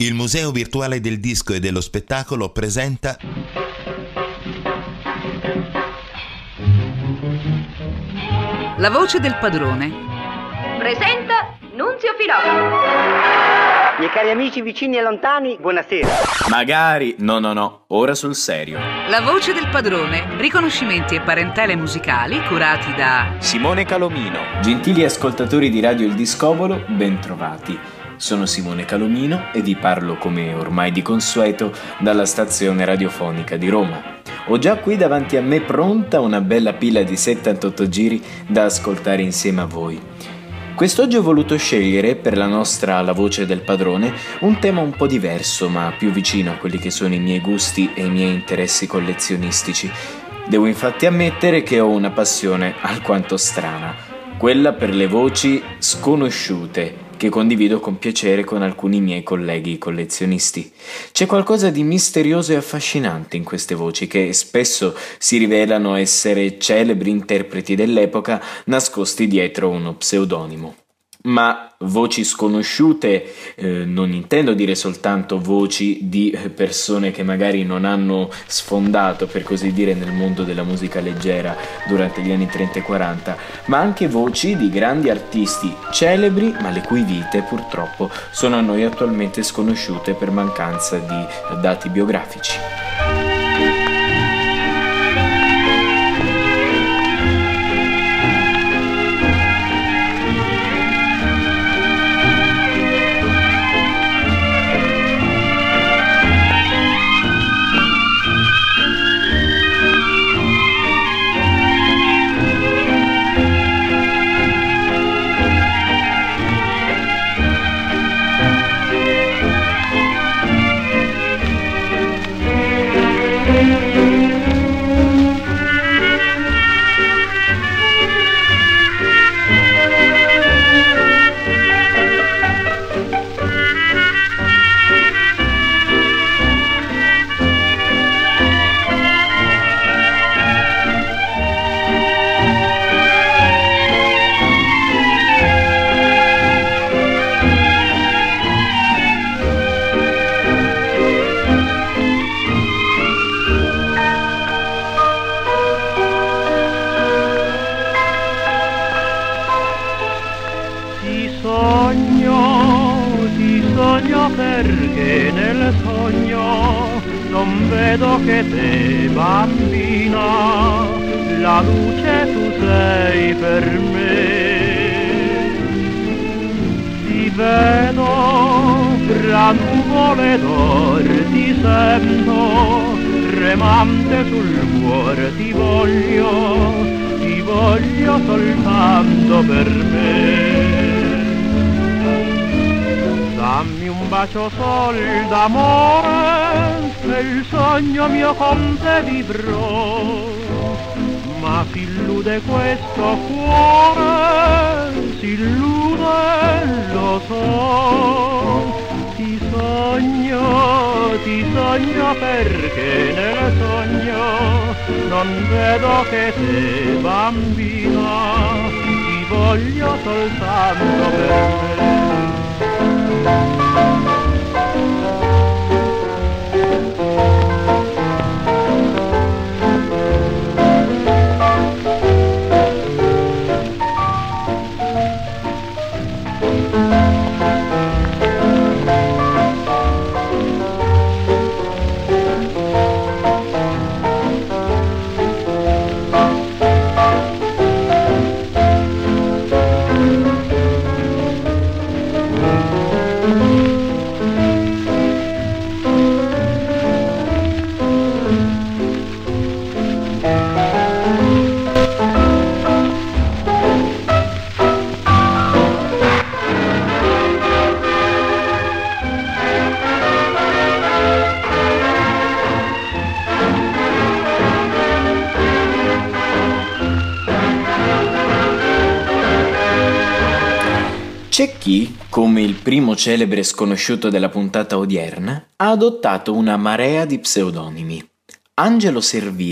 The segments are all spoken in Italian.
Il Museo Virtuale del Disco e dello Spettacolo presenta La voce del padrone. Presenta Nunzio Filò. Miei cari amici vicini e lontani, buonasera. Magari, no, ora sul serio. La voce del padrone. Riconoscimenti e parentele musicali curati da Simone Calomino. Gentili ascoltatori di Radio Il Discobolo, bentrovati. Sono Simone Calomino e vi parlo, come ormai di consueto, dalla stazione radiofonica di Roma. Ho già qui davanti a me pronta una bella pila di 78 giri da ascoltare insieme a voi. Quest'oggi ho voluto scegliere per la nostra La voce del padrone un tema un po' diverso, ma più vicino a quelli che sono i miei gusti e i miei interessi collezionistici. Devo infatti ammettere che ho una passione alquanto strana, quella per le voci sconosciute, che condivido con piacere con alcuni miei colleghi collezionisti. C'è qualcosa di misterioso e affascinante in queste voci che spesso si rivelano essere celebri interpreti dell'epoca nascosti dietro uno pseudonimo. Ma voci sconosciute non intendo dire soltanto voci di persone che magari non hanno sfondato, per così dire, nel mondo della musica leggera durante gli anni 30 e 40, ma anche voci di grandi artisti celebri, ma le cui vite purtroppo sono a noi attualmente sconosciute per mancanza di dati biografici. Perché nel sogno non vedo che te, bambina, la luce tu sei per me. Ti vedo fra nuvole d'or, ti sento tremante sul cuore, ti voglio soltanto per me. Dammi un bacio sol d'amore e il sogno mio con te vivrò, ma si illude questo cuore, si illude, lo so. Ti sogno perché nel sogno non vedo che te, bambina, ti voglio soltanto per me. C'è chi, come il primo celebre sconosciuto della puntata odierna, ha adottato una marea di pseudonimi. Angelo Servida,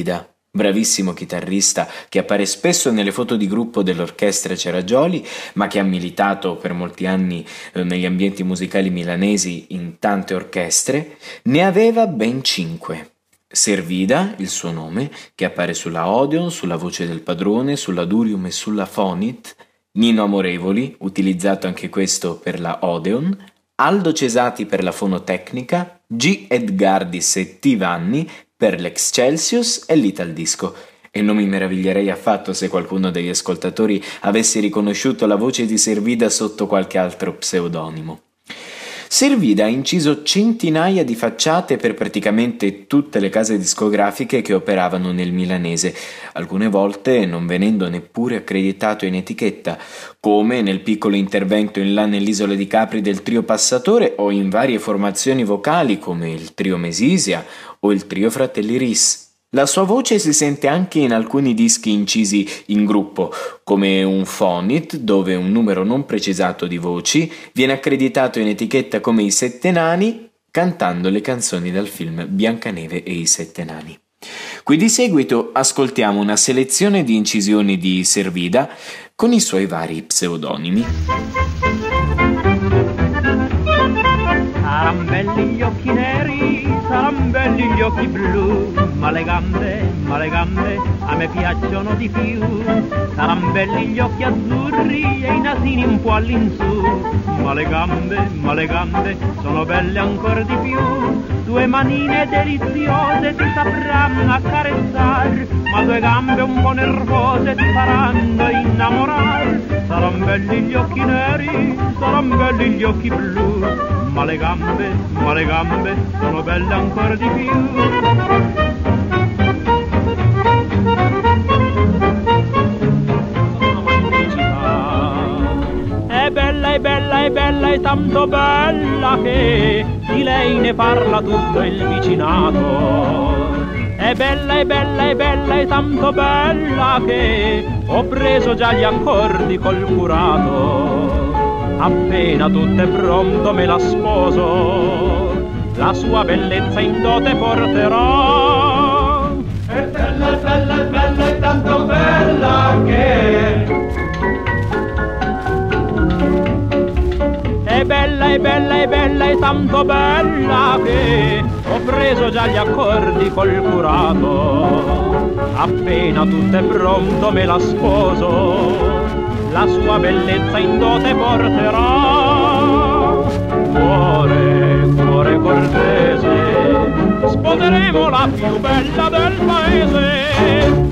bravissimo chitarrista che appare spesso nelle foto di gruppo dell'orchestra Ceragioli, ma che ha militato per molti anni negli ambienti musicali milanesi in tante orchestre, ne aveva ben 5. Servida, il suo nome, che appare sulla Odeon, sulla Voce del Padrone, sulla Durium e sulla Fonit, Nino Amorevoli, utilizzato anche questo per la Odeon, Aldo Cesati per la Fonotecnica, G. Edgardis e T. Vanni per l'Excelsius e l'Italdisco. E non mi meraviglierei affatto se qualcuno degli ascoltatori avesse riconosciuto la voce di Servida sotto qualche altro pseudonimo. Servida ha inciso centinaia di facciate per praticamente tutte le case discografiche che operavano nel milanese, alcune volte non venendo neppure accreditato in etichetta, come nel piccolo intervento in là nell'isola di Capri del trio Passatore o in varie formazioni vocali come il trio Mesisia o il trio Fratelli Ris. La sua voce si sente anche in alcuni dischi incisi in gruppo, come un Fonit, dove un numero non precisato di voci viene accreditato in etichetta come I Sette Nani, cantando le canzoni dal film Biancaneve e I Sette Nani. Qui di seguito ascoltiamo una selezione di incisioni di Servida con i suoi vari pseudonimi. Saran belli gli occhi neri, saran belli gli occhi blu, ma le gambe, a me piacciono di più. Saran belli gli occhi azzurri e i nasini un po' all'insù, ma le gambe, sono belle ancora di più. Due manine deliziose ti sapranno accarezzar, ma due gambe un po' nervose ti faranno innamorar. Saran belli gli occhi neri, saran belli gli occhi blu, ma le gambe, sono belle ancora di più. È bella, è tanto bella che di lei ne parla tutto il vicinato. È bella, è tanto bella che ho preso già gli accordi col curato. Appena tutto è pronto me la sposo, la sua bellezza in dote porterò. È bella, è tanto bella che... È bella, è tanto bella che ho preso già gli accordi col curato. Appena tutto è pronto me la sposo, la sua bellezza in dote porterò. Cuore cortese, sposeremo la più bella del paese.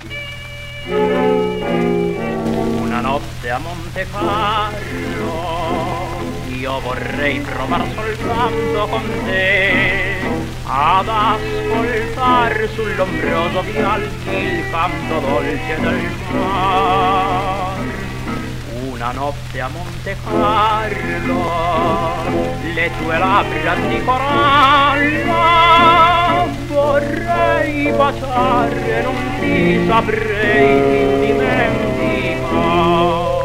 Una notte a Montecarlo io vorrei provar soltanto con te ad ascoltar sull'ombroso vial il canto dolce del mar. Una notte a Montecarlo le tue labbra di corallo vorrei baciare, non ti saprei più dimenticare.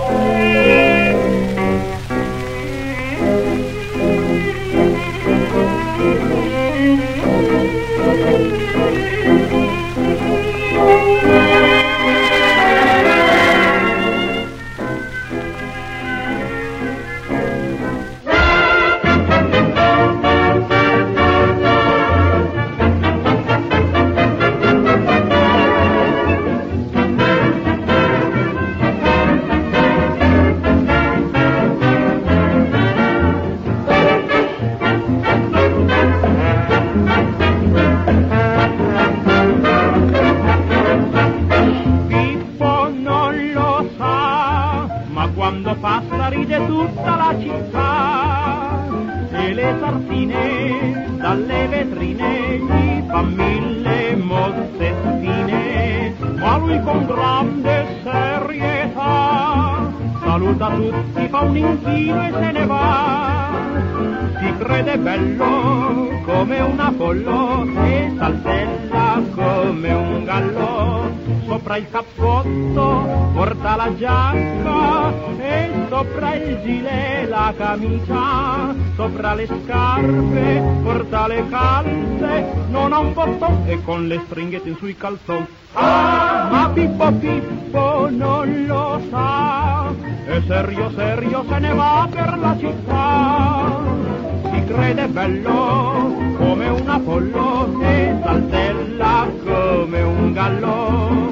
sopra il cappotto porta la giacca e sopra il gilet la camicia, sopra le scarpe porta le calze, non ha un botto e con le stringhette sui calzoni. Ah, ma Pippo Pippo non lo sa, e serio serio se ne va per la città. Si crede bello come un Apollo e saltella come un gallo.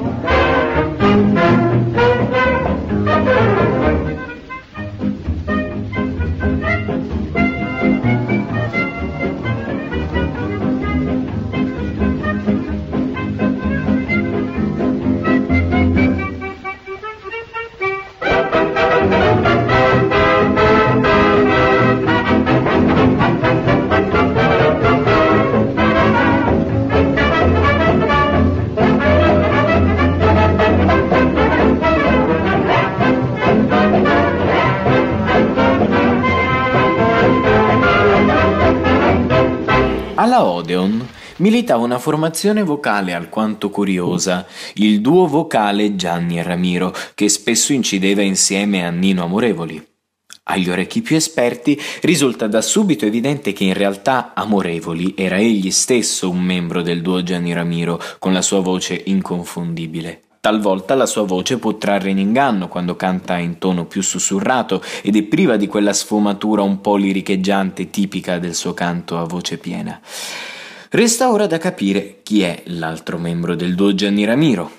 Alla Odeon militava una formazione vocale alquanto curiosa, il duo vocale Gianni e Ramiro, che spesso incideva insieme a Nino Amorevoli. Agli orecchi più esperti risulta da subito evidente che in realtà Amorevoli era egli stesso un membro del duo Gianni Ramiro, con la sua voce inconfondibile. Talvolta la sua voce può trarre in inganno quando canta in tono più sussurrato ed è priva di quella sfumatura un po' liricheggiante tipica del suo canto a voce piena. Resta ora da capire chi è l'altro membro del duo Gianni Ramiro.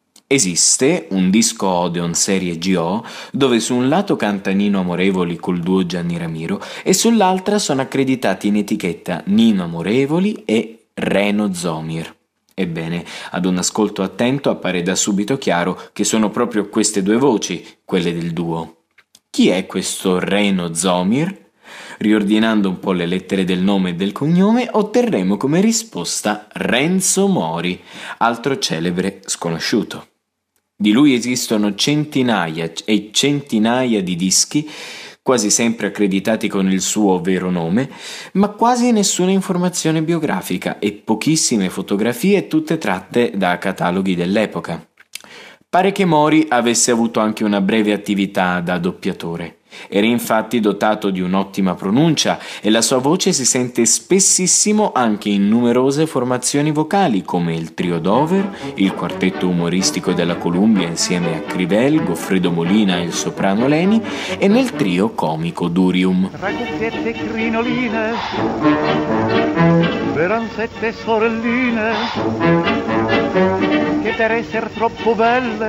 Esiste un disco Odeon serie GO dove su un lato canta Nino Amorevoli col duo Gianni Ramiro e sull'altra sono accreditati in etichetta Nino Amorevoli e Reno Zomir. Ebbene, ad un ascolto attento appare da subito chiaro che sono proprio queste due voci, quelle del duo. Chi è questo Reno Zomir? Riordinando un po' le lettere del nome e del cognome, otterremo come risposta Renzo Mori, altro celebre sconosciuto. Di lui esistono centinaia e centinaia di dischi, quasi sempre accreditati con il suo vero nome, ma quasi nessuna informazione biografica e pochissime fotografie, tutte tratte da cataloghi dell'epoca. Pare che Mori avesse avuto anche una breve attività da doppiatore. Era infatti dotato di un'ottima pronuncia e la sua voce si sente spessissimo anche in numerose formazioni vocali come il Trio Dover, il quartetto umoristico della Columbia insieme a Crivel, Goffredo Molina e il soprano Leni e nel trio comico Durium. Ragazziette crinoline, eran 7 sorelline che per essere troppo belle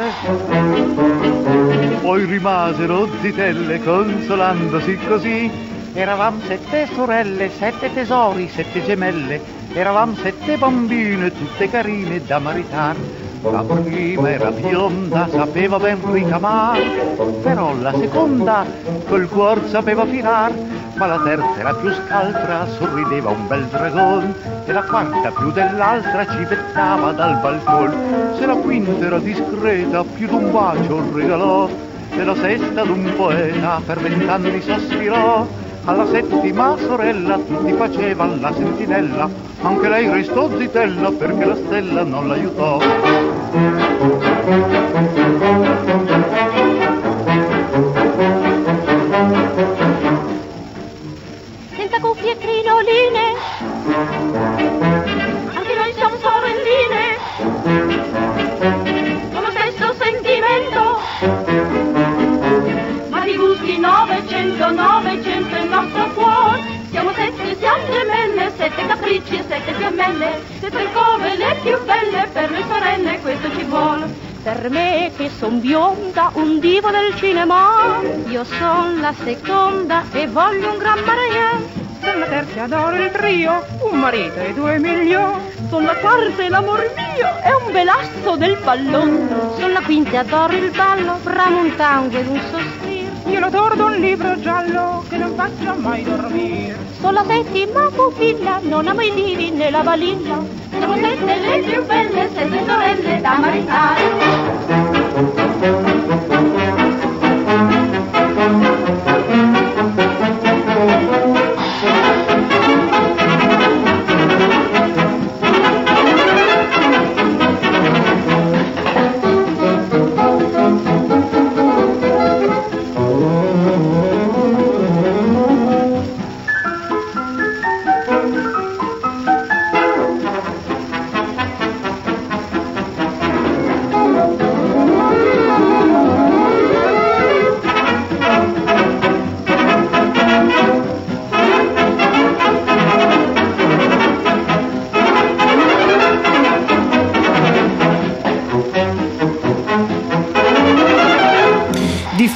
poi rimasero zitelle consolandosi così. Eravamo 7 sorelle, 7 tesori, 7 gemelle, eravamo 7 bambine tutte carine da maritare. La prima era bionda, sapeva ben ricamar, però la seconda col cuor sapeva filar, ma la terza era più scaltra, sorrideva un bel dragon, e la quarta più dell'altra ci pettava dal balcone. Se la quinta era discreta, più d'un bacio regalò, e la sesta d'un poeta per 20 anni sospirò. Alla settima sorella tutti facevano la sentinella, anche lei restò zitella perché la stella non l'aiutò. Senza cuffie e crinoline, anche noi siamo sorelline, con lo stesso sentimento, ma di gusti 900, 900 il nostro cuore. Siamo 7, siamo gemelle, 7 capricci e 7 fiammelle, 7 come le più belle, per le sorelle questo ci vuole. Per me che son bionda, un divo del cinema, io son la seconda e voglio un gran mariage. Sono la terza, adoro il trio, un marito e 2 milioni. Son la quarta e l'amor mio è un belasso del pallone. Son la quinta e adoro il ballo, bramo un tango ed un sospiro. Io lo tordo un libro giallo che non faccia mai dormire. Son la settima pupilla, non amo i livi né la valilla. Siamo 7 le più belle, 7 sorelle da maritare.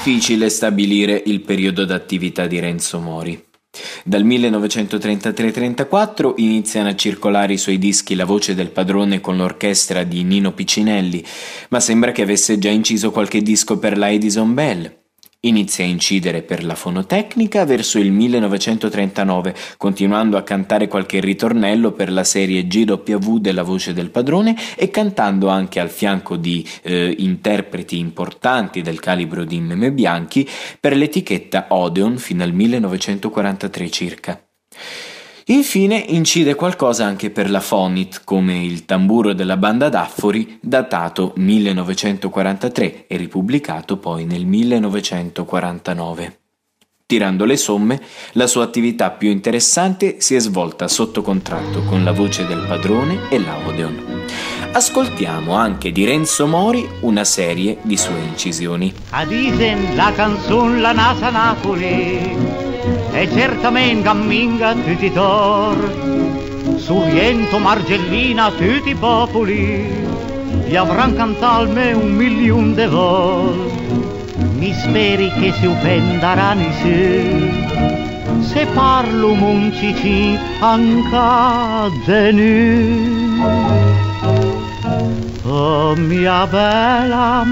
difficile stabilire il periodo d'attività di Renzo Mori. Dal 1933-34 iniziano a circolare i suoi dischi La voce del padrone con l'orchestra di Nino Piccinelli, ma sembra che avesse già inciso qualche disco per la Edison Bell. Inizia a incidere per la Fonotecnica verso il 1939, continuando a cantare qualche ritornello per la serie GW della voce del padrone e cantando anche al fianco di interpreti importanti del calibro di Meme Bianchi per l'etichetta Odeon fino al 1943 circa. Infine incide qualcosa anche per la Fonit, come il tamburo della banda Daffori, datato 1943 e ripubblicato poi nel 1949. Tirando le somme, la sua attività più interessante si è svolta sotto contratto con la voce del padrone e la Odeon. Ascoltiamo anche di Renzo Mori una serie di sue incisioni. Adisen la canzone La Nasa Napoli e certamente camminga tutti i tor, Suriento, Margellina, tutti i popoli gli avranno cantato me 1.000.000 de vol. Mi speri che si offenderanno se parlo muncici anche de nu. Oh mia bella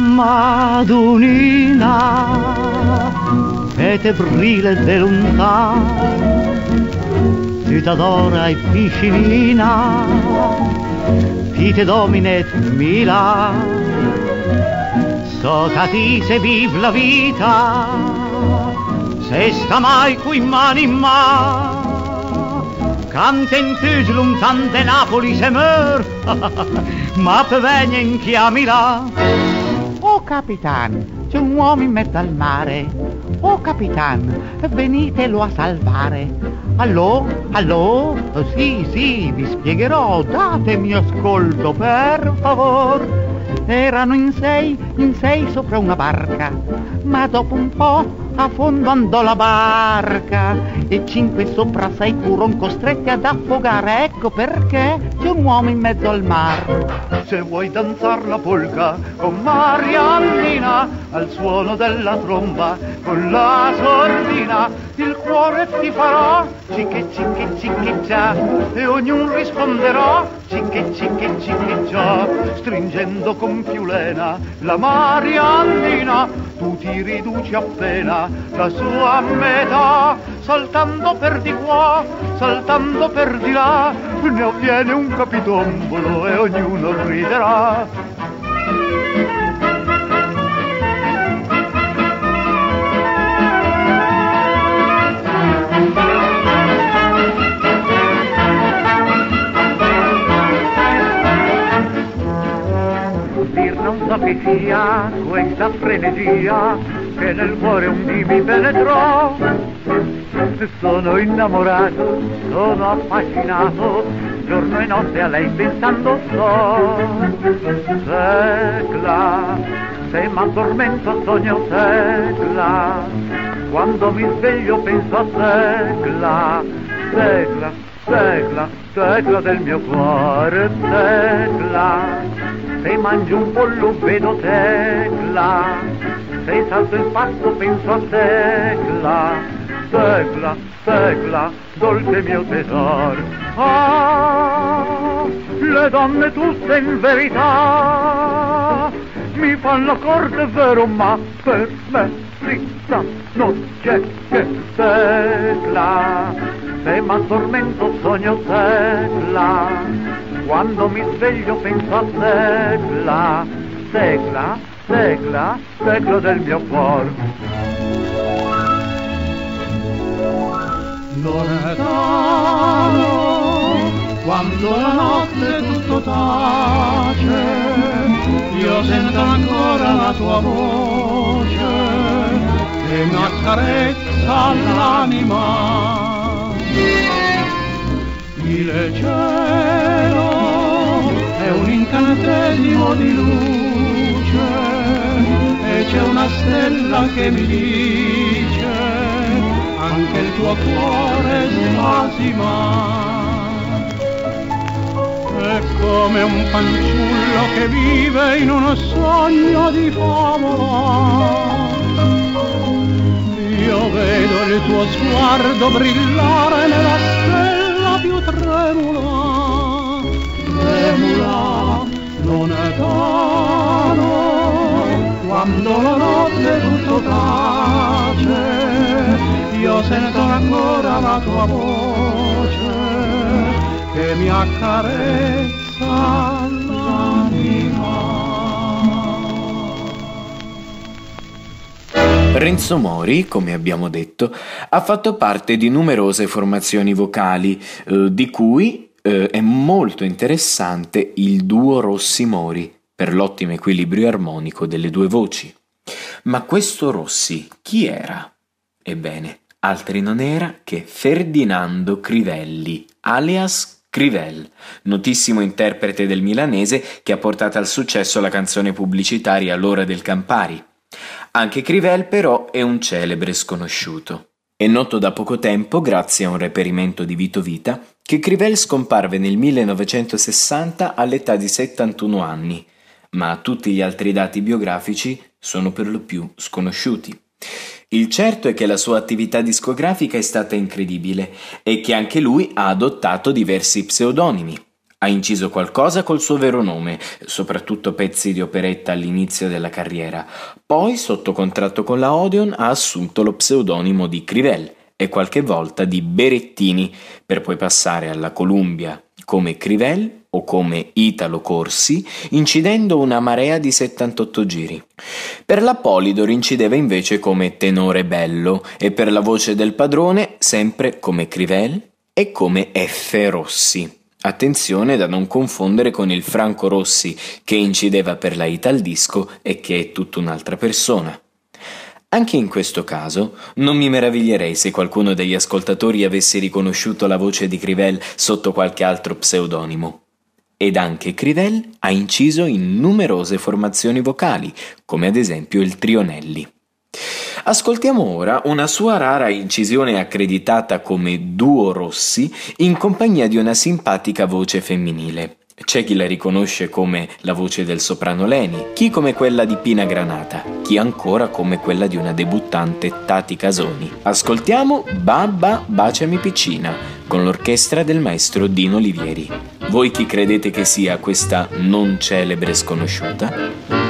Madonnina, e te brille de lontano, ti t'adora e piscinina, ti te dominet mila, so che ti se vive la vita, se sta mai qui mani in mano, canta in tu lontan de Napoli se meur, ma per venire in chiamila. Oh capitan, c'è un uomo in mezzo al mare. Oh capitan, venitelo a salvare. Allò? Sì, vi spiegherò, datemi ascolto per favor. Erano in sei sopra una barca, ma dopo un po' a fondo andò la barca e 5 sopra 6 furono costretti ad affogare. Ecco perché c'è un uomo in mezzo al mar. Se vuoi danzar la polka con Mariannina, al suono della tromba con la sordina, il cuore ti farà cicche cicche cicche già, e ognuno risponderà cicche cicche cicche già. Stringendo con più lena la Mariannina, tu ti riduci appena la sua metà, saltando per di qua, saltando per di là, ne avviene un capitombolo e ognuno riderà. Dir non so che sia questa frenesia che nel cuore un dì mi penetrò. Sono innamorato, sono affascinato, giorno e notte a lei pensando sto. Secla, se m'addormento sogno Secla, quando mi sveglio penso a Secla. Secla, Secla, Secla del mio cuore, Secla. Se mangio un pollo vedo Secla, se salto il passo penso a Secla. Secla, Secla, dolce mio tesoro. Ah, le donne tutte in verità mi fanno corte vero, ma per me dritta non c'è che Secla. Se m'addormento sogno Secla, quando mi sveglio penso a Secla. Secla, Secla, Secla del mio cuore. Loredano, quando la notte tutto tace, io sento ancora la tua voce che mi accarezza l'anima. Il cielo è un incantesimo di luce e c'è una stella che mi dice anche il tuo cuore spasima. È come un fanciullo che vive in uno sogno di favola, io vedo il tuo sguardo brillare nella stella più tremula, tremula, non è vano, quando la notte tutto tace, io sento ancora la tua voce che mi accarezza l'anima. Renzo Mori, come abbiamo detto, ha fatto parte di numerose formazioni vocali, di cui è molto interessante il duo Rossi-Mori, per l'ottimo equilibrio armonico delle due voci. Ma questo Rossi chi era? Ebbene, altri non era che Ferdinando Crivelli, alias Crivel, notissimo interprete del milanese che ha portato al successo la canzone pubblicitaria L'ora del Campari. Anche Crivel però è un celebre sconosciuto. È noto da poco tempo, grazie a un reperimento di Vito Vita, che Crivel scomparve nel 1960 all'età di 71 anni, ma tutti gli altri dati biografici sono per lo più sconosciuti. Il certo è che la sua attività discografica è stata incredibile e che anche lui ha adottato diversi pseudonimi. Ha inciso qualcosa col suo vero nome, soprattutto pezzi di operetta all'inizio della carriera. Poi, sotto contratto con la Odeon, ha assunto lo pseudonimo di Crivel e qualche volta di Berettini, per poi passare alla Columbia come Crivel o come Italo Corsi, incidendo una marea di 78 giri. Per la Polydor incideva invece come tenore bello e per la voce del padrone sempre come Crivel e come F. Rossi. Attenzione da non confondere con il Franco Rossi che incideva per la Italdisco e che è tutta un'altra persona. Anche in questo caso non mi meraviglierei se qualcuno degli ascoltatori avesse riconosciuto la voce di Crivel sotto qualche altro pseudonimo. Ed anche Crivel ha inciso in numerose formazioni vocali, come ad esempio il Trionelli. Ascoltiamo ora una sua rara incisione accreditata come duo Rossi in compagnia di una simpatica voce femminile. C'è chi la riconosce come la voce del soprano Leni, chi come quella di Pina Granata, chi ancora come quella di una debuttante Tati Casoni. Ascoltiamo Babba baciami piccina con l'orchestra del maestro Dino Olivieri. Voi chi credete che sia questa non celebre sconosciuta?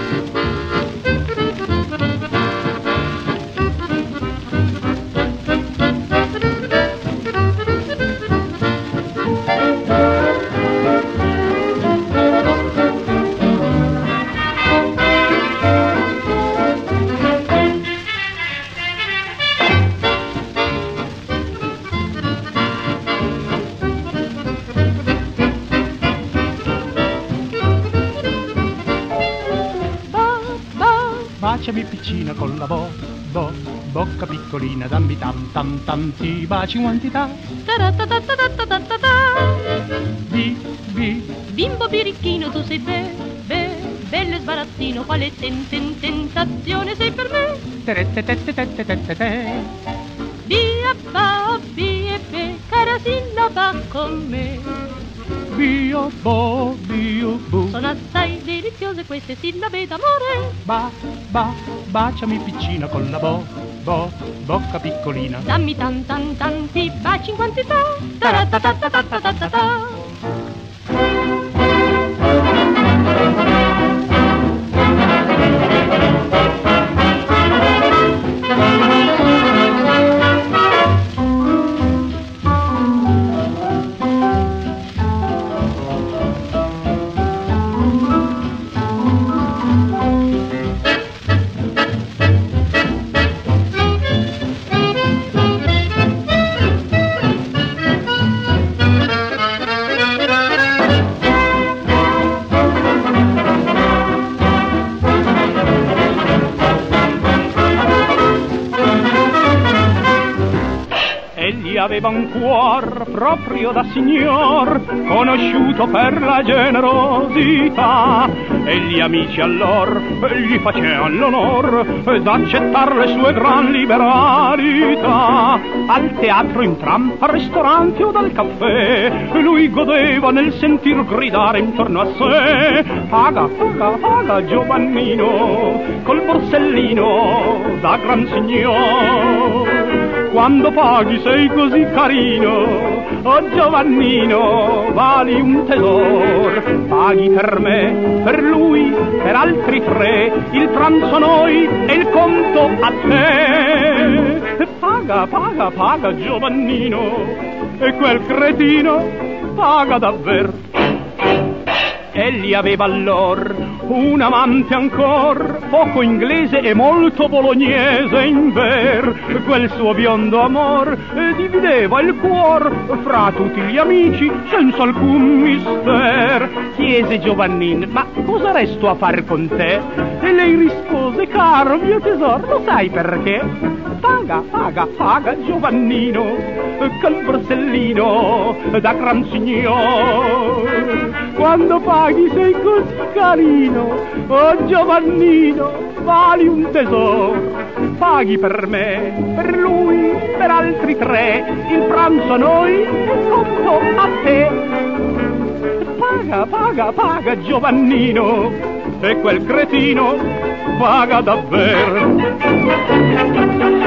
Baciami piccina con la bocca piccolina, dammi tam tam tam, ti baci in quantità. Bimbo birichino, tu sei bello e sbarazzino, quale tentazione sei per me. Via va, via be, cara sillaba con me. Bio bo, sono assai deliziose queste sillabe d'amore. Baciami piccina con la bocca piccolina. Dammi tanti baci in quantità. Ta-ra-ta-ta-ta-ta-ta-ta-ta. Aveva un cuor proprio da signor, conosciuto per la generosità, e gli amici allor gli facevano l'onor d'accettar le sue gran liberalità. Al teatro, in tram, al ristorante o dal caffè, lui godeva nel sentir gridare intorno a sé: paga, Giovannino, col borsellino da gran signor. Quando paghi sei così carino, oh Giovannino, vali un tesoro. Paghi per me, per lui, per altri tre, il pranzo noi e il conto a te. Paga, paga, paga Giovannino, e quel cretino paga davvero. Egli aveva allor un amante ancor, poco inglese e molto bolognese in ver. Quel suo biondo amor divideva il cuor fra tutti gli amici senza alcun mister. Chiese Giovannin: ma cosa resto a far con te? E lei rispose: caro mio tesoro, lo sai perché? Paga, paga, paga Giovannino, col borsellino da gran signor. Quando paghi sei così carino, oh Giovannino, vali un tesoro. Paghi per me, per lui, per altri tre, il pranzo a noi, il conto a te. Paga, paga, paga Giovannino, e quel cretino paga davvero.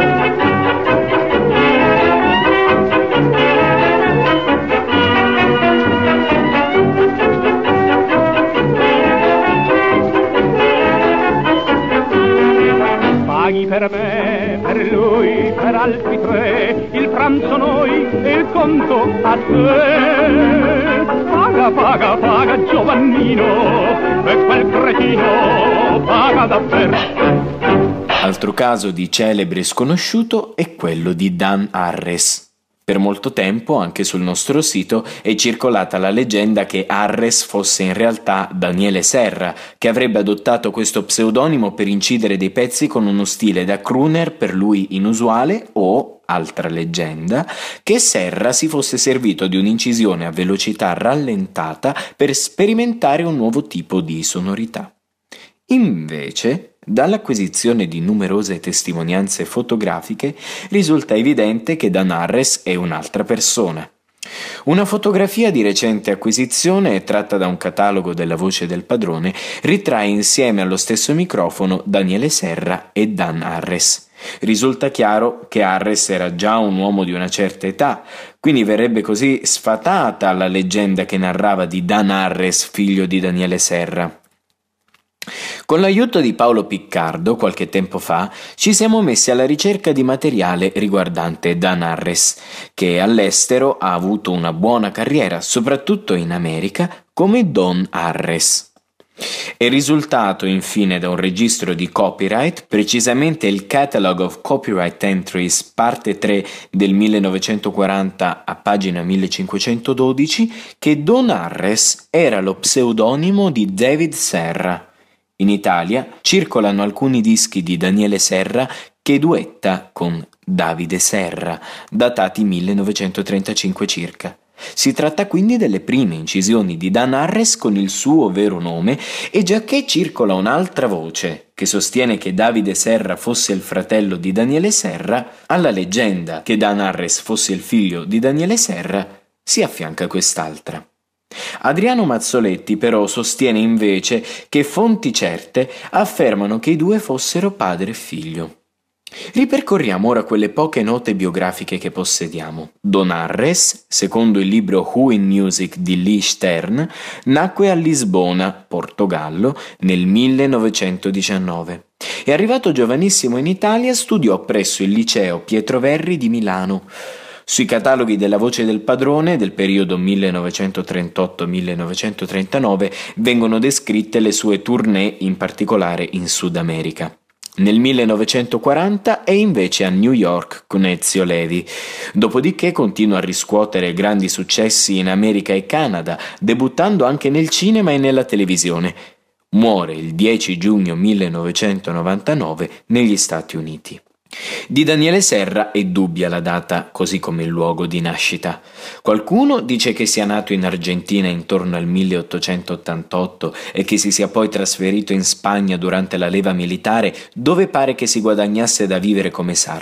Paghi per me, per lui, per altri tre, il pranzo noi e il conto a te. Paga, paga, paga Giovannino, e quel cretino paga davvero. Altro caso di celebre sconosciuto è quello di Dan Harres. Per molto tempo, anche sul nostro sito, è circolata la leggenda che Harres fosse in realtà Daniele Serra, che avrebbe adottato questo pseudonimo per incidere dei pezzi con uno stile da crooner per lui inusuale, o, altra leggenda, che Serra si fosse servito di un'incisione a velocità rallentata per sperimentare un nuovo tipo di sonorità. Invece, dall'acquisizione di numerose testimonianze fotografiche risulta evidente che Dan Harres è un'altra persona. Una fotografia di recente acquisizione, tratta da un catalogo della Voce del Padrone, ritrae insieme allo stesso microfono Daniele Serra e Dan Harres. Risulta chiaro che Harres era già un uomo di una certa età, quindi verrebbe così sfatata la leggenda che narrava di Dan Harres, figlio di Daniele Serra. Con l'aiuto di Paolo Piccardo, qualche tempo fa, ci siamo messi alla ricerca di materiale riguardante Dan Harres, che all'estero ha avuto una buona carriera, soprattutto in America, come Don Harres. È risultato infine da un registro di copyright, precisamente il Catalog of Copyright Entries, parte 3 del 1940 a pagina 1512, che Don Harres era lo pseudonimo di David Serra. In Italia circolano alcuni dischi di Daniele Serra che duetta con Davide Serra, datati 1935 circa. Si tratta quindi delle prime incisioni di Dan Harres con il suo vero nome, e giacché circola un'altra voce che sostiene che Davide Serra fosse il fratello di Daniele Serra, alla leggenda che Dan Harres fosse il figlio di Daniele Serra si affianca quest'altra. Adriano Mazzoletti però sostiene invece che fonti certe affermano che i due fossero padre e figlio. Ripercorriamo ora quelle poche note biografiche che possediamo. Don Harres, secondo il libro Who in Music di Lee Stern, nacque a Lisbona, Portogallo, nel 1919. E arrivato giovanissimo in Italia, studiò presso il liceo Pietro Verri di Milano. Sui cataloghi della Voce del Padrone del periodo 1938-1939 vengono descritte le sue tournée, in particolare in Sud America. Nel 1940 è invece a New York con Ezio Levi, dopodiché continua a riscuotere grandi successi in America e Canada, debuttando anche nel cinema e nella televisione. Muore il 10 giugno 1999 negli Stati Uniti. Di Daniele Serra è dubbia la data, così come il luogo di nascita. Qualcuno dice che sia nato in Argentina intorno al 1888 e che si sia poi trasferito in Spagna durante la leva militare, dove pare che si guadagnasse da vivere come sarto.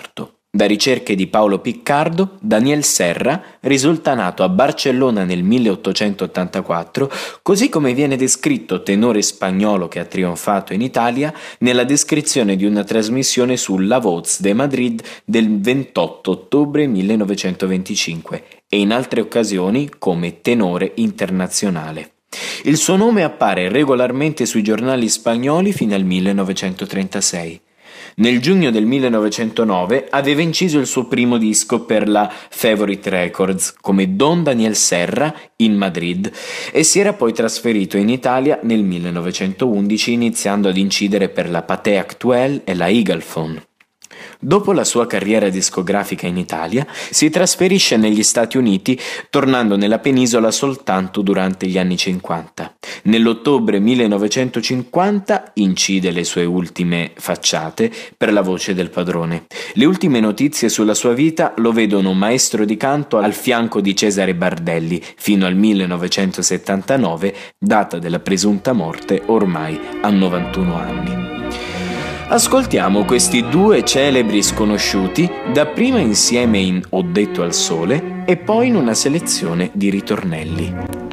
Da ricerche di Paolo Piccardo, Daniel Serra risulta nato a Barcellona nel 1884, così come viene descritto tenore spagnolo che ha trionfato in Italia nella descrizione di una trasmissione su La Voz de Madrid del 28 ottobre 1925 e in altre occasioni come tenore internazionale. Il suo nome appare regolarmente sui giornali spagnoli fino al 1936. Nel giugno del 1909 aveva inciso il suo primo disco per la Favorite Records come Don Daniel Serra in Madrid e si era poi trasferito in Italia nel 1911 iniziando ad incidere per la Pathé Actuelle e la Eaglephone. Dopo la sua carriera discografica in Italia, si trasferisce negli Stati Uniti, tornando nella penisola soltanto durante gli anni 50. Nell'ottobre 1950 incide le sue ultime facciate per La Voce del Padrone. Le ultime notizie sulla sua vita lo vedono maestro di canto al fianco di Cesare Bardelli fino al 1979, data della presunta morte ormai a 91 anni. Ascoltiamo questi due celebri sconosciuti, dapprima insieme in Ho detto al sole e poi in una selezione di ritornelli.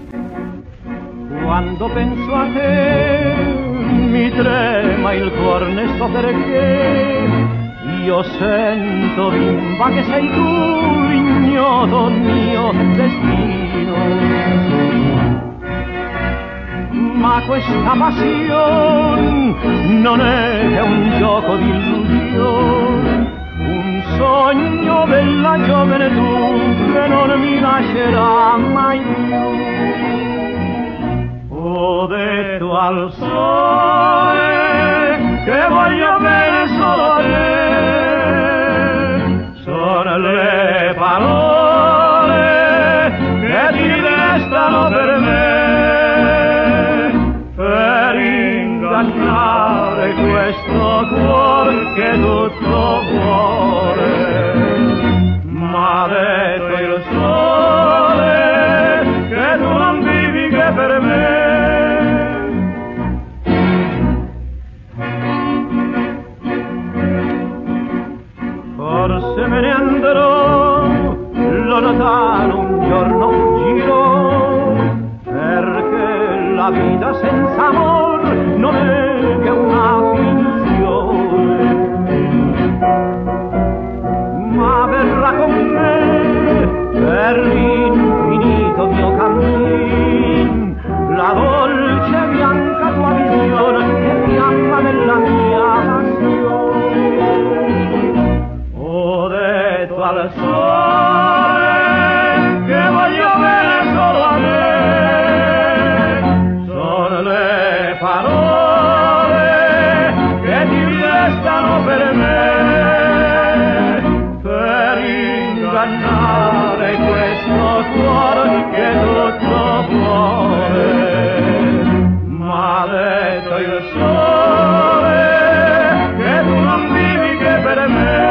Quando penso a te mi trema il cuore, ne so perché. Io sento bimba che sei tu, l'ignoto mio destino. Ma questa passione non è che un gioco di illusione, un sogno della gioventù che non mi lascerà mai più. Ho detto al sole che voglio bene solo a te, sono le parole che ti restano per me. Questo cuore che tutto vuole, m'ha detto il sole che tu non vivi che per me. Forse me ne andrò lontano un giorno giro, perché la vita senza amor non è che una finzione, ma verrà con me per l'infinito mio cammin la dolce bianca tua visione che fiamma nella mia passione. Ho detto al sole che voglio bene solo a me, sono le parole per me, per ingannare questo cuore che tutto vuole, m'ha detto il sole che tu non vivi che per me.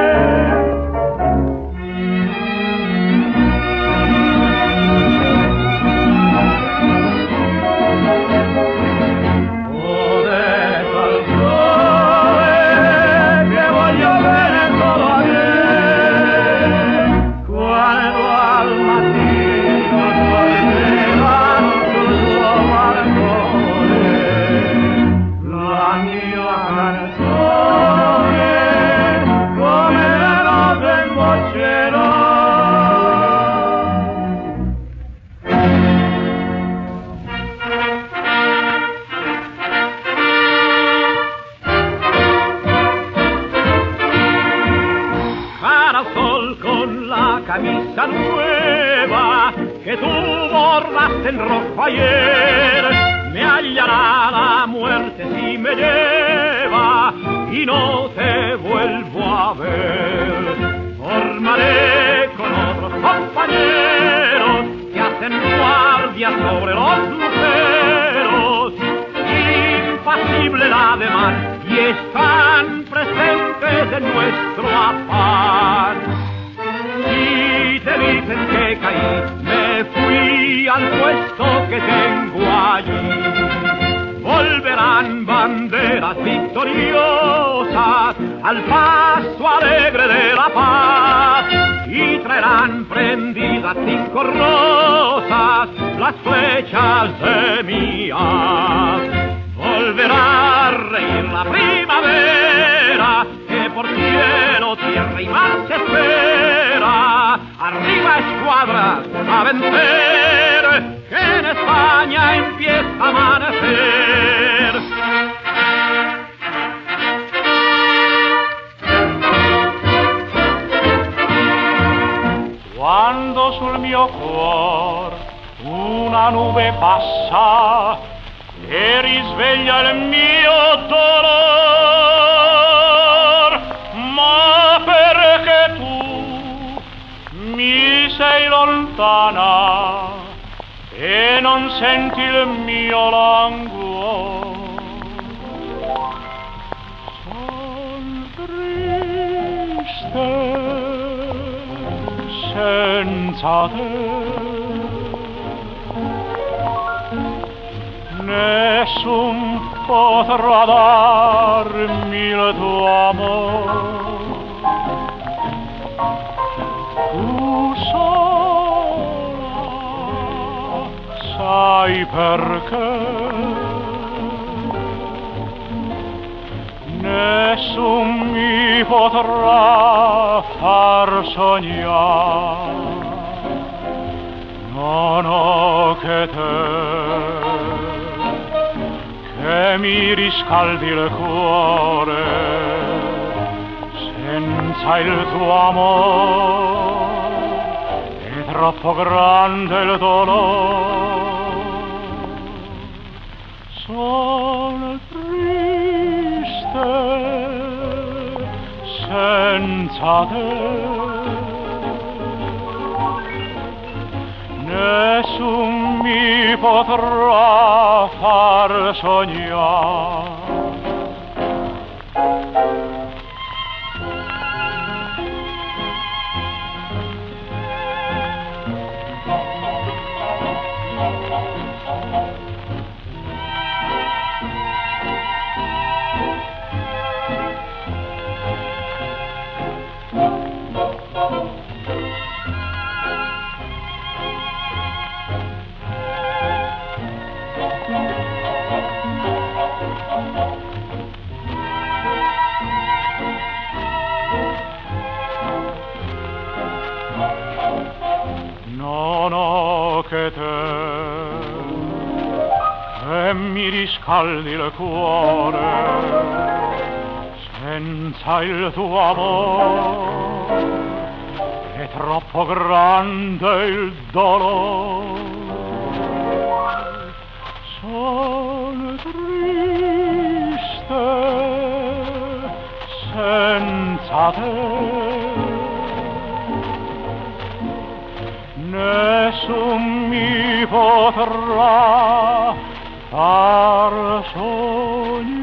Camisa nueva que tú bordaste en rojo ayer, me hallará la muerte si me lleva y no te vuelvo a ver. Formaré con otros compañeros que hacen guardia sobre los luceros, impasible la demás y están presentes en nuestro afán. Si te dicen que caí, me fui al puesto que tengo allí. Volverán banderas victoriosas al passo alegre de la paz, y traerán prendidas 5 rosas, las flechas de mi haz. Volverá a reír la primavera, que por cielo, tierra y mar se espera. Arriba escuadras a vencer, que en España empieza a amanecer. Quando sul mio cuor una nube passa e risveglia il mio dolor, ma perché tu mi sei lontana e non senti il mio languor. Son triste senza te, nessun potrà darmi il tuo amor. Tu sola sai perché nessun mi potrà far sognare. Non ho che te, che mi riscaldi il cuore. Senza il tuo amore è troppo grande il dolore. Sono triste senza te, nessun mi potrà far sognare. Non ho che te, che mi riscaldi il cuore. Senza il tuo amore è troppo grande il dolore. Sono triste senza te, nessun mi potrà far sognare.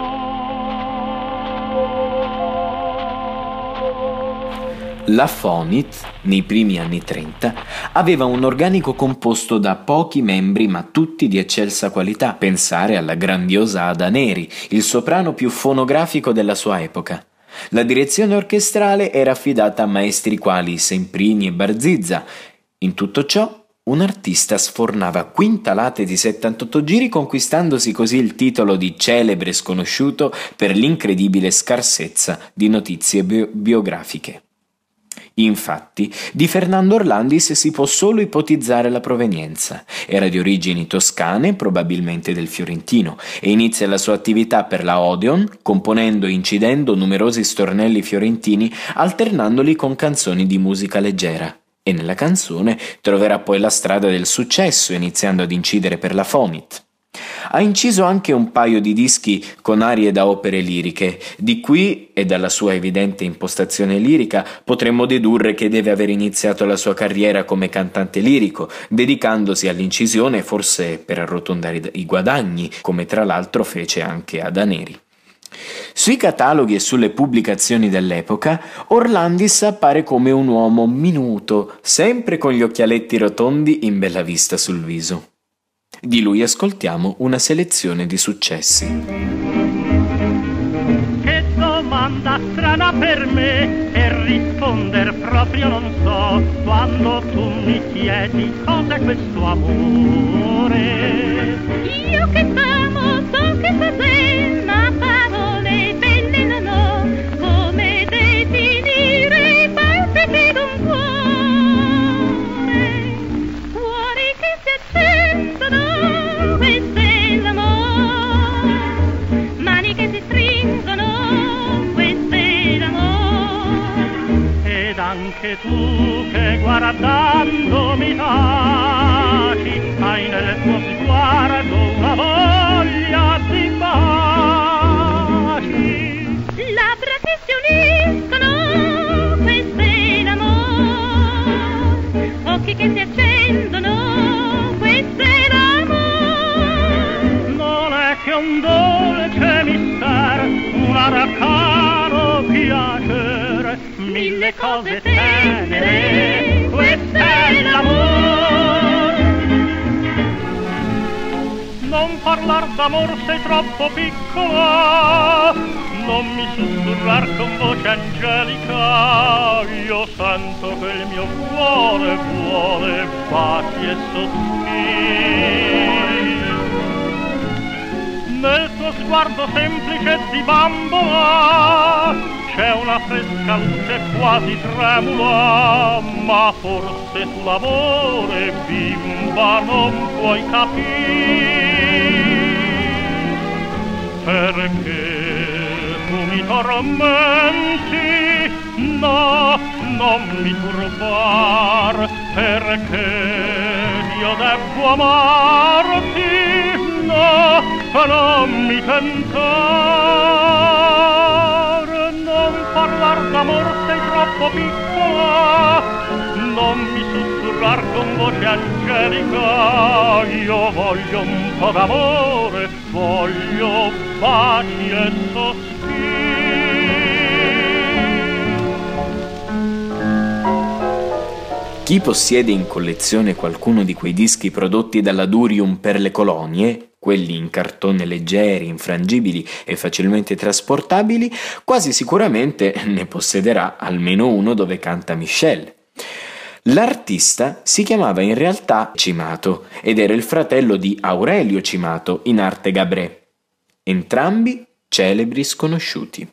La Fonit, nei primi anni 30, aveva un organico composto da pochi membri ma tutti di eccelsa qualità. Pensare alla grandiosa Ada Neri, il soprano più fonografico della sua epoca. La direzione orchestrale era affidata a maestri quali Semprini e Barzizza. In tutto ciò, un artista sfornava quintalate di 78 giri, conquistandosi così il titolo di celebre sconosciuto per l'incredibile scarsezza di notizie biografiche. Infatti, di Fernando Orlandis si può solo ipotizzare la provenienza. Era di origini toscane, probabilmente del fiorentino, e inizia la sua attività per la Odeon, componendo e incidendo numerosi stornelli fiorentini, alternandoli con canzoni di musica leggera. E nella canzone troverà poi la strada del successo, iniziando ad incidere per la Fonit. Ha inciso anche un paio di dischi con arie da opere liriche. Di qui, e dalla sua evidente impostazione lirica, potremmo dedurre che deve aver iniziato la sua carriera come cantante lirico, dedicandosi all'incisione forse per arrotondare i guadagni, come tra l'altro fece anche Ada Neri. Sui cataloghi e sulle pubblicazioni dell'epoca, Orlandis appare come un uomo minuto, sempre con gli occhialetti rotondi in bella vista sul viso. Di lui ascoltiamo una selezione di successi. Che domanda domanda strana per me e risponder proprio non so quando tu mi chiedi cos'è questo amore. Io che t'amo so che cos'è, ma parole belle non ho come definire i palpiti d'un cuore che si accendono, questo è l'amore, mani che si stringono, questo è l'amore. Ed anche tu che guardandomi taci, hai nel tuo sguardo una voglia di baci. Labbra che si uniscono, questo è l'amore, occhi che si accendono, questo è l'amore. Non è che un dolce mister, un arcano piacere, mille cose tenere, questo è l'amore. Non parlar d'amor, sei troppo piccola, non mi sussurrar con voce angelica, io sento che il mio cuore vuole baci e sospiri. Nel tuo sguardo semplice di bambola c'è una fresca luce quasi tremula, ma forse tu l'amore, bimba, non puoi capire. Perché tu mi tormenti? No, non mi turbar, perché io devo amarti? No, non mi tentare, non parlar d'amor, sei troppo piccola, non mi sussurrar con voce angelica, io voglio un po' d'amore, voglio baci e sospiri. Chi possiede in collezione qualcuno di quei dischi prodotti dalla Durium per le colonie, quelli in cartone leggeri, infrangibili e facilmente trasportabili, quasi sicuramente ne possederà almeno uno dove canta Michel. L'artista si chiamava in realtà Cimato ed era il fratello di Aurelio Cimato, in arte Gabré. Entrambi celebri sconosciuti.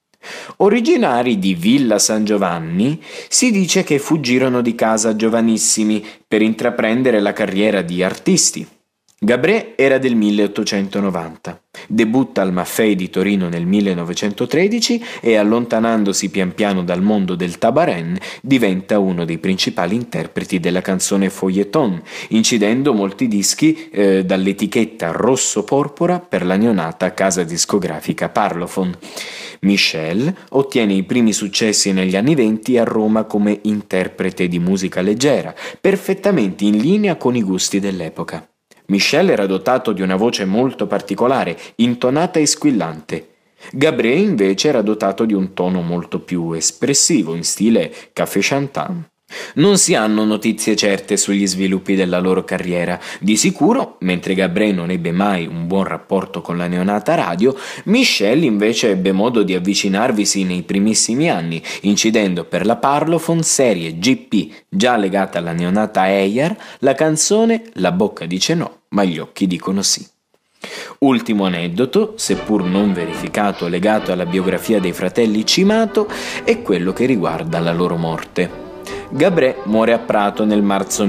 Originari di Villa San Giovanni, si dice che fuggirono di casa giovanissimi per intraprendere la carriera di artisti. Gabré era del 1890, debutta al Maffei di Torino nel 1913 e, allontanandosi pian piano dal mondo del tabaren, diventa uno dei principali interpreti della canzone feuilleton, incidendo molti dischi dall'etichetta rosso-porpora per la neonata casa discografica Parlophone. Michel ottiene i primi successi negli anni '20 a Roma come interprete di musica leggera, perfettamente in linea con i gusti dell'epoca. Michel era dotato di una voce molto particolare, intonata e squillante. Gabré invece era dotato di un tono molto più espressivo, in stile café chantant. Non si hanno notizie certe sugli sviluppi della loro carriera. Di sicuro, mentre Gabré non ebbe mai un buon rapporto con la neonata radio, Michel invece ebbe modo di avvicinarvisi nei primissimi anni, incidendo per la Parlophone serie GP, già legata alla neonata Eyar, la canzone La bocca dice no, ma gli occhi dicono sì. Ultimo aneddoto, seppur non verificato, legato alla biografia dei fratelli Cimato, è quello che riguarda la loro morte. Gabré muore a Prato nel marzo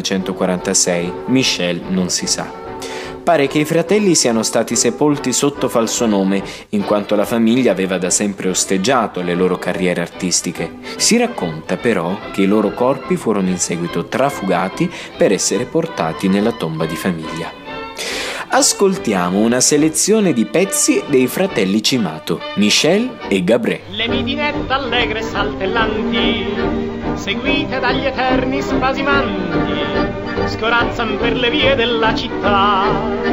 1946, Michel non si sa. Pare che i fratelli siano stati sepolti sotto falso nome, in quanto la famiglia aveva da sempre osteggiato le loro carriere artistiche. Si racconta però che i loro corpi furono in seguito trafugati per essere portati nella tomba di famiglia. Ascoltiamo una selezione di pezzi dei fratelli Cimato, Michel e Gabré. Le midinette allegre e saltellanti, seguite dagli eterni spasimanti, scorazzan per le vie della città,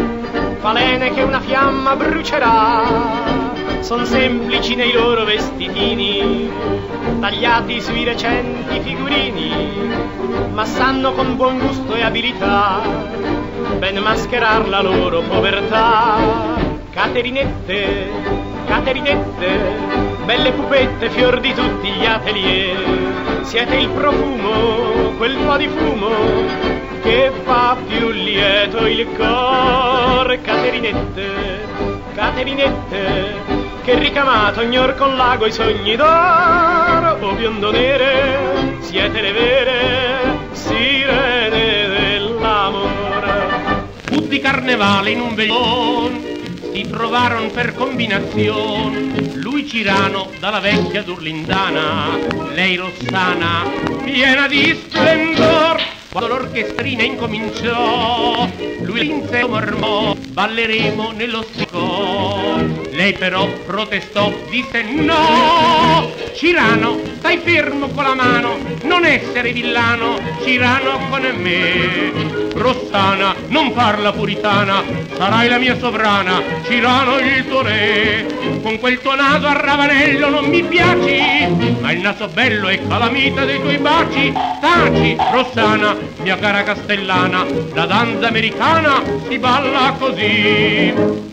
falene che una fiamma brucerà. Son semplici nei loro vestitini, tagliati sui recenti figurini, ma sanno con buon gusto e abilità ben mascherar la loro povertà. Caterinette, caterinette, belle pupette, fior di tutti gli atelier. Siete il profumo, quel po' di fumo che fa più lieto il cor. Caterinette, Caterinette, che ricamato ognor con l'ago i sogni d'oro. O biondo nere, siete le vere sirene dell'amore. Fu di carnevale in un veglione si trovaron per combinazione, lui Cirano dalla vecchia Durlindana, lei Rossana piena di splendor. Quando l'orchestrina incominciò, lui vinse e mormò, balleremo nello sticò. Lei però protestò, disse no, Cirano, stai fermo con la mano, non essere villano, Cirano con me. Rossana, non parla puritana, sarai la mia sovrana, Cirano il tuo re. Con quel tuo naso a ravanello non mi piaci, ma il naso bello è calamita dei tuoi baci. Taci, Rossana, mia cara castellana, la danza americana si balla così.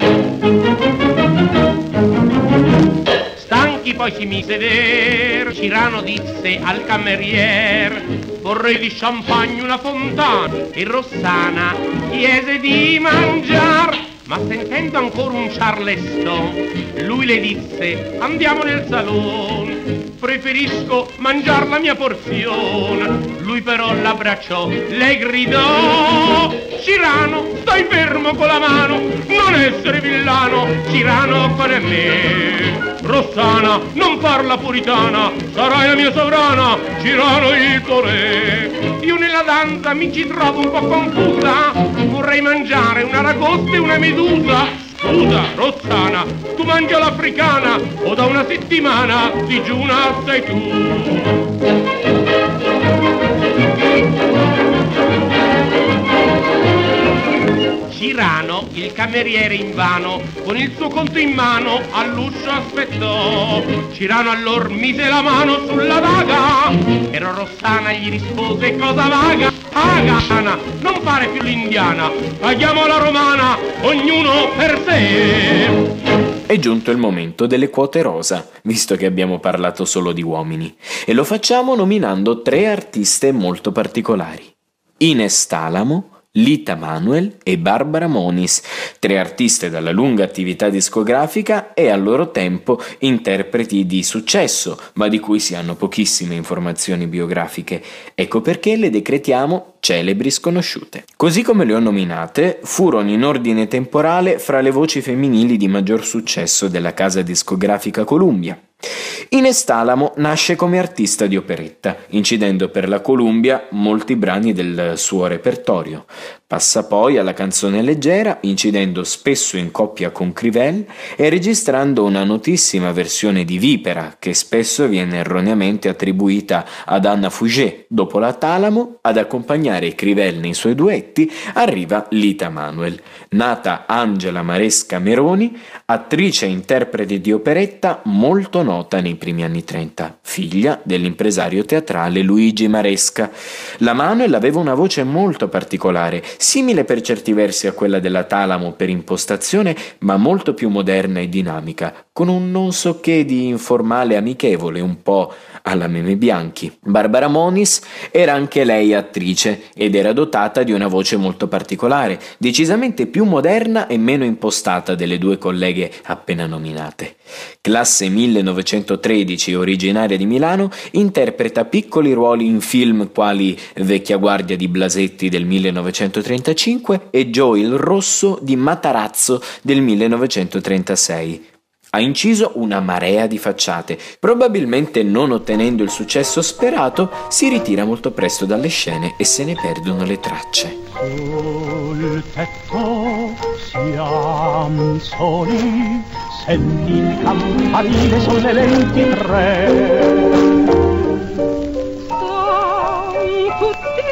Stanchi poi si mise ver, Cirano disse al camerier, vorrei di champagne una fontana, e Rossana chiese di mangiar, ma sentendo ancora un charleston, lui le disse, andiamo nel salon, preferisco mangiar la mia porzione. Lui però l'abbracciò, lei gridò, Cirano, stai fermo con la mano, non essere villano, Cirano con me. Rossana, non parla puritana, sarai la mia sovrana, Cirano il tuo re. Io nella danza mi ci trovo un po' confusa, vorrei mangiare una ragosta e una medusa. Scusa, Rossana, tu mangia l'africana o da una settimana digiuna sei tu. Cirano, il cameriere invano, con il suo conto in mano all'uscio aspettò. Cirano allor mise la mano sulla daga, però Rossana gli rispose cosa vaga. Agana, non fare più l'indiana, paghiamo la romana, ognuno per sé. È giunto il momento delle quote rosa, visto che abbiamo parlato solo di uomini, e lo facciamo nominando 3 artiste molto particolari. Ines Talamo, Lita Manuel e Barbara Moniz, 3 artiste dalla lunga attività discografica e al loro tempo interpreti di successo, ma di cui si hanno pochissime informazioni biografiche. Ecco perché le decretiamo celebri sconosciute. Così come le ho nominate, furono in ordine temporale fra le voci femminili di maggior successo della casa discografica Columbia. Ines Talamo nasce come artista di operetta, incidendo per la Columbia molti brani del suo repertorio. Passa poi alla canzone leggera, incidendo spesso in coppia con Crivel e registrando una notissima versione di Vipera, che spesso viene erroneamente attribuita ad Anna Fugé. Dopo la Talamo, ad accompagnare Crivel nei suoi duetti, arriva Lita Manuel, nata Angela Maresca Meroni, attrice e interprete di operetta molto nota nei primi anni 30, figlia dell'impresario teatrale Luigi Maresca. La Manuel aveva una voce molto particolare, simile per certi versi a quella della Talamo per impostazione, ma molto più moderna e dinamica, con un non so che di informale amichevole, un po' alla Meme Bianchi. Barbara Moniz era anche lei attrice ed era dotata di una voce molto particolare, decisamente più moderna e meno impostata delle 2 colleghe appena nominate. Classe 1913, originaria di Milano, interpreta piccoli ruoli in film quali Vecchia Guardia di Blasetti del 1935 e Joe il Rosso di Matarazzo del 1936. Ha inciso una marea di facciate, probabilmente non ottenendo il successo sperato, si ritira molto presto dalle scene e se ne perdono le tracce. Sul tetto siamo soli, senti il campanile, sono le 23. Son tutti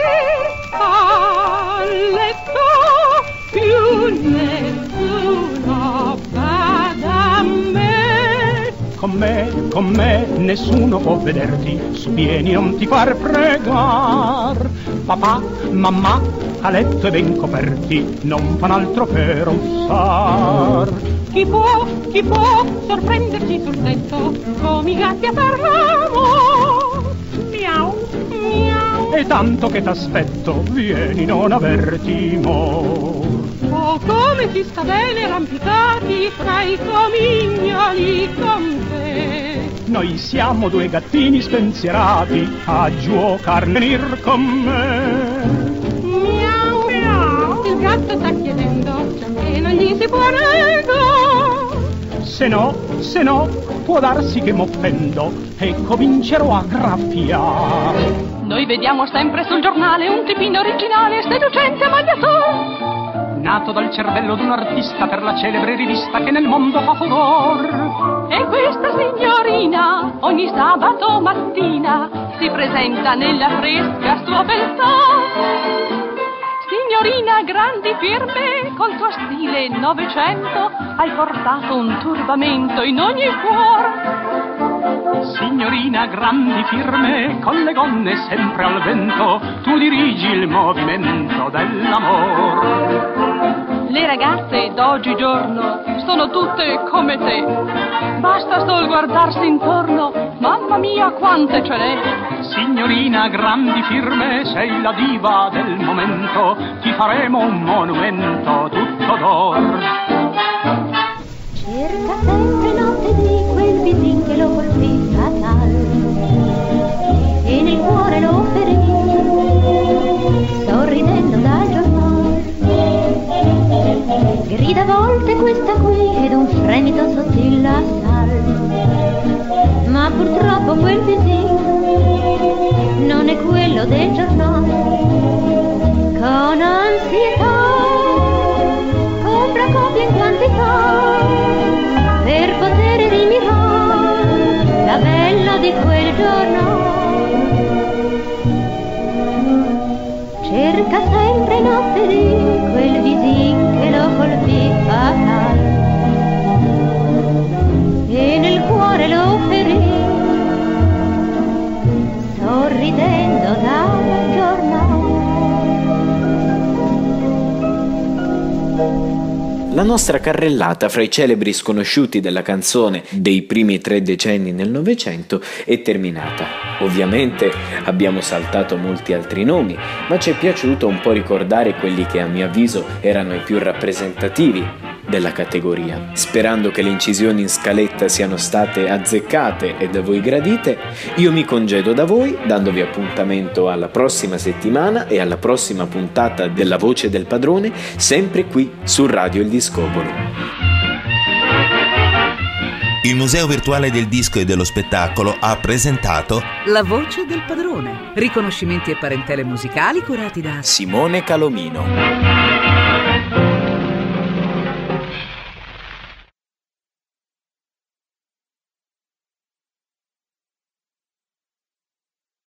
a letto, più nessuno bada a me. Con con me, nessuno può vederti, su vieni non ti far pregar. Papà, mamma, a letto e ben coperti, non fan altro che russar. Chi può sorprenderti sul letto, come i gatti a far l'amor? Miau, miau. E tanto che t'aspetto, vieni non aver timore. Oh, come si sta bene arrampicati fra i comignoli con te. Noi siamo due gattini spensierati a giuocar venir con me. Miau, miau. Il gatto sta chiedendo e non gli si può negare. Se no, può darsi che m'offendo e comincerò a graffiare. Noi vediamo sempre sul giornale un tipino originale, seducente magliatore, nato dal cervello d'un artista per la celebre rivista che nel mondo fa furor. E questa signorina ogni sabato mattina si presenta nella fresca sua beltà. Signorina grandi firme, col tuo stile Novecento hai portato un turbamento in ogni cuore. Signorina grandi firme, con le gonne sempre al vento, tu dirigi il movimento dell'amor. Le ragazze d'oggigiorno sono tutte come te, basta solo guardarsi intorno, mamma mia quante ce n'è. Signorina grandi firme, sei la diva del momento, ti faremo un monumento tutto d'or. Cerca sempre notte di quel visin che lo colpì fatal e nel cuore lo ferì, sorridendo dal giornale. Grida a volte questa qui ed un fremito sottile assale, ma purtroppo quel visin non è quello del giornale. Con ansietà compra copie in quantità per poter rimirare la bella di quel giorno. Cerca sempre notte di quel visin che lo colpì fatal e nel cuore lo ferì, sorridendo dal giorno. La nostra carrellata fra i celebri sconosciuti della canzone dei primi 3 decenni nel Novecento è terminata. Ovviamente abbiamo saltato molti altri nomi, ma ci è piaciuto un po' ricordare quelli che a mio avviso erano i più rappresentativi della categoria. Sperando che le incisioni in scaletta siano state azzeccate e da voi gradite, io mi congedo da voi dandovi appuntamento alla prossima settimana e alla prossima puntata della Voce del Padrone, sempre qui su Radio Il Discobolo. Il Museo Virtuale del Disco e dello Spettacolo ha presentato La Voce del Padrone, riconoscimenti e parentele musicali curati da Simone Calomino.